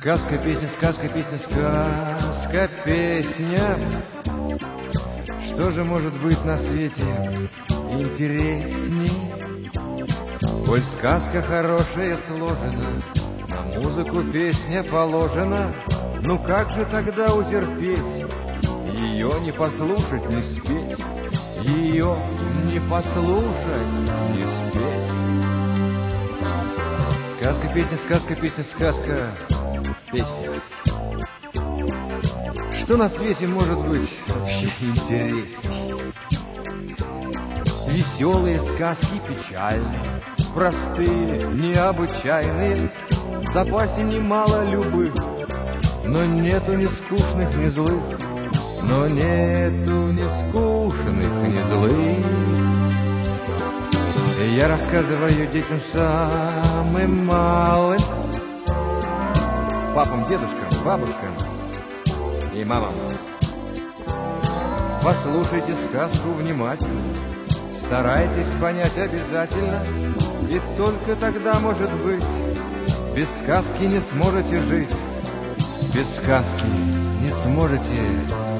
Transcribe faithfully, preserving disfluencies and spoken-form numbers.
Сказка, песня, сказка, песня, сказка, песня. Что же может быть на свете интересней? Коль сказка хорошая сложена, на музыку песня положена, ну как же тогда утерпеть, ее не послушать, не спеть, ее не послушать, не спеть? Сказка, песня, сказка, песня, сказка, песня. Что на свете может быть вообще интересней? Веселые сказки печальные, простые, необычайные, в запасе немало любых, но нету ни скучных, ни злых, но нету ни скучных, ни злых. Я рассказываю детям самым малым, папам, дедушкам, бабушкам и мамам. Послушайте сказку внимательно, старайтесь понять обязательно, и только тогда, может быть, без сказки не сможете жить, без сказки не сможете